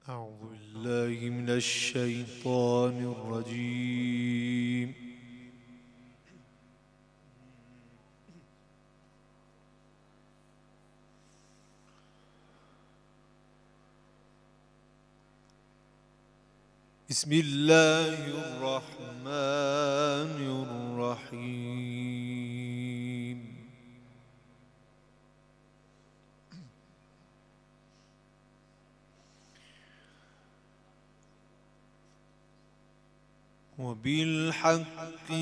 أعوذ بالله من الشيطان الرجيم. بسم الله الرحمن الرحيم. وبالحق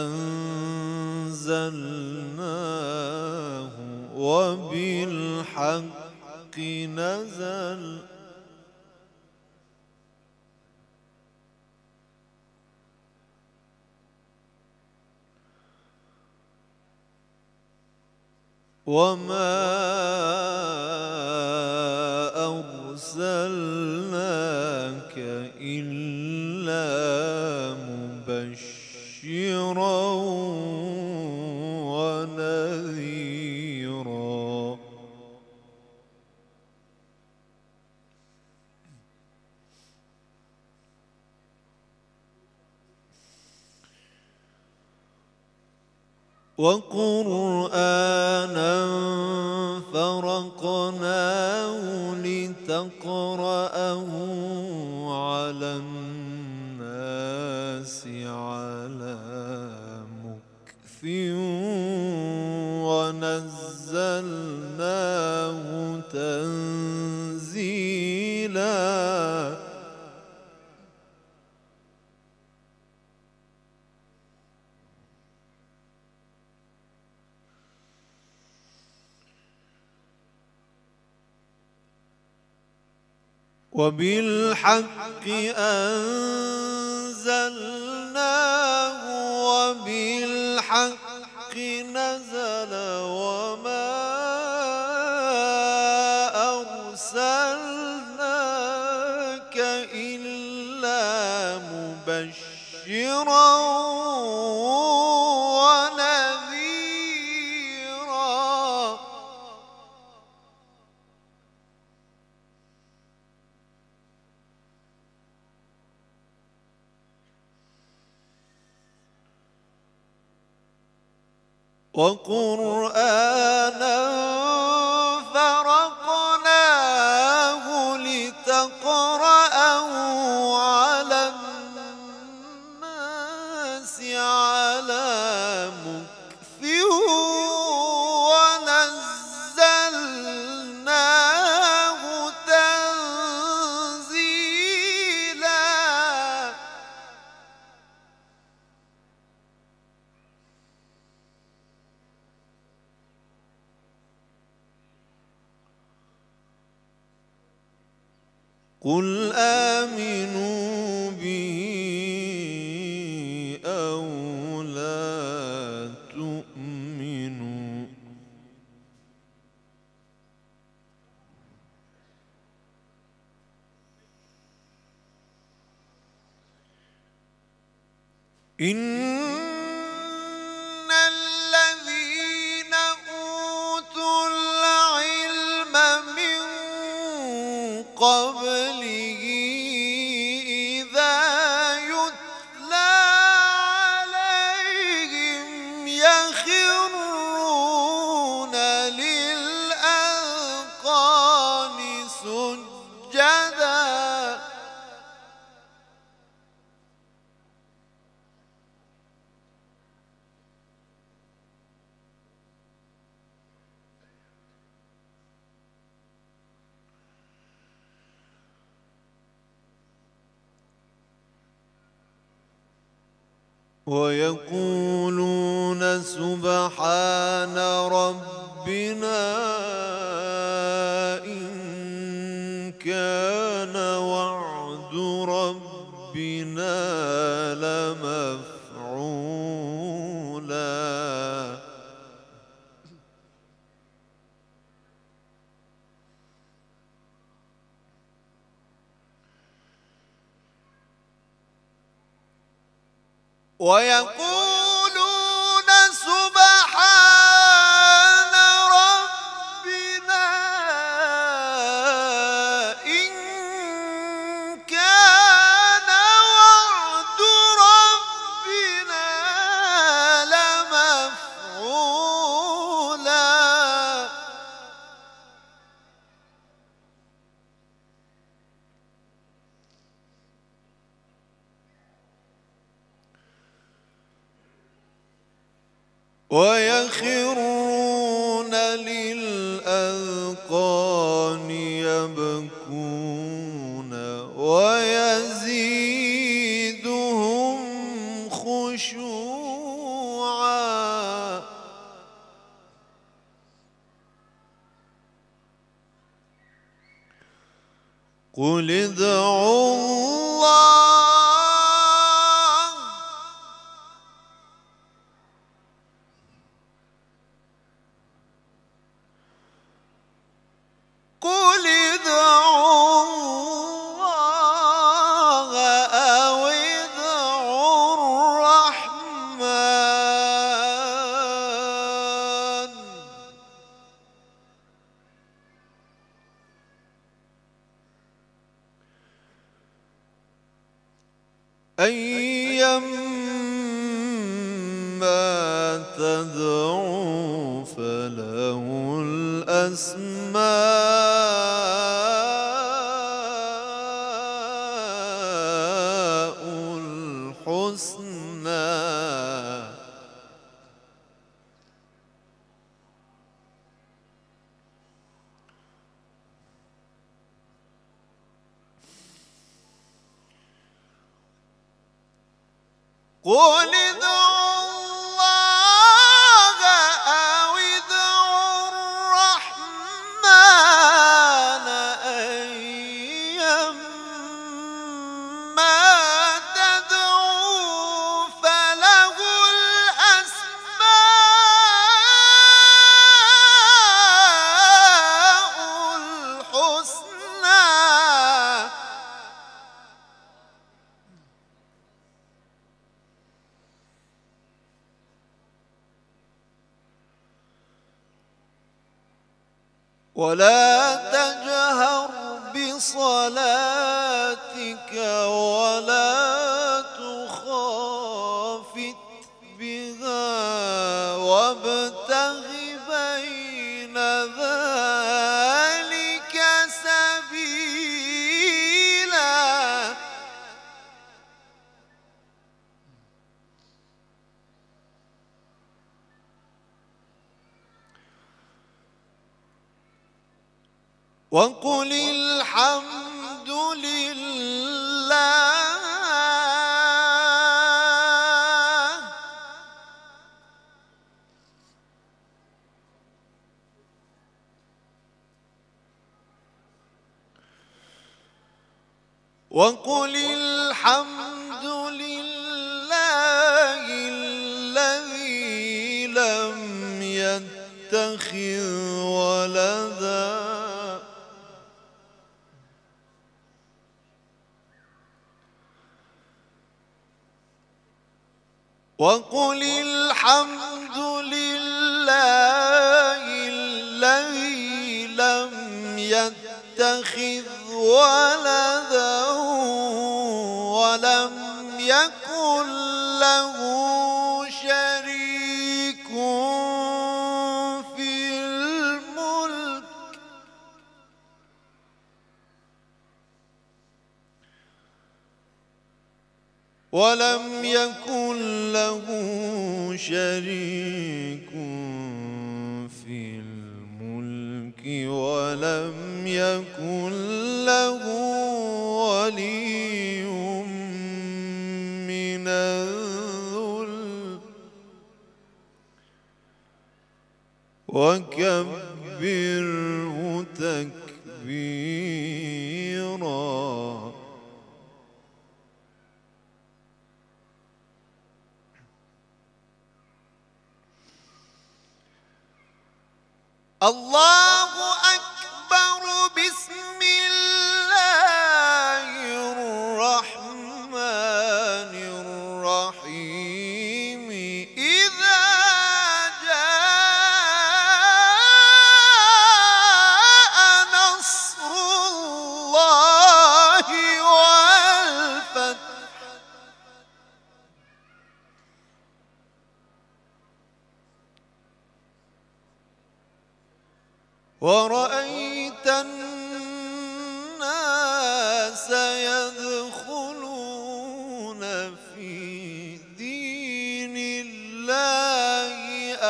أنزلناه وبالحق نزل وما أرسلناك إلا مبشرا ونذيرا. وقرآنا فرقناه لتقرأه على الناس على مكث ونزلناه تنزيلا. وبالحق أنزلناه وبالحق نزل وما أرسلناك إلا مبشرا ونذيرا. وقرآنا فرقناه لتقرأه على الناس على مكث ونزلناه تنزيلا. قل آمنوا به أو لا تؤمنوا إن الذين أوتوا العلم من قبله إذا يتلى عليهم يخرون للأذقان سجدا. ويقولون سبحان ربنا إن كان وعد ربنا لمفعولا. ويقولون سبحان ربنا إن ويخرون للأذقان يبكون ويزيدهم خشوعا قل ادعوا الله قل ادعوا الله أو ادعوا الرحمن أيما تدعوا فله الأسماء الحسنى قل ادعوا الله أو ادعوا الرحمن أيما تدعوا فله الأسماء الحسنى ولا تجهر بصلاتك ولا تخافت بها وابتغ بين ذلك سبيلا وقل الحمد لله وقل الحمد لله الذي لم يتخذ ولدا وقل الحمد لله الذي لم يتخذ ولدا ولم يكن له شريك في الملك ولم يكن له شريك في الملك ولم يكن له ولي من الذل وكبره تكبيرا الله أكبر بسم الله الرحمن الرحيم إذا جاء نصر الله والفتح ورأيت الناس يدخلون في دين الله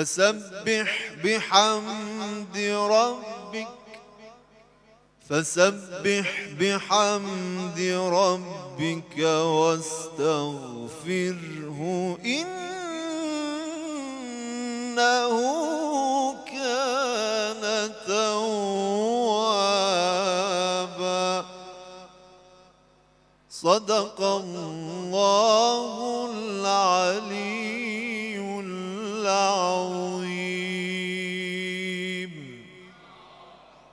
فسبح بحمد ربك واستغفره إنه كان توابا. صدق الله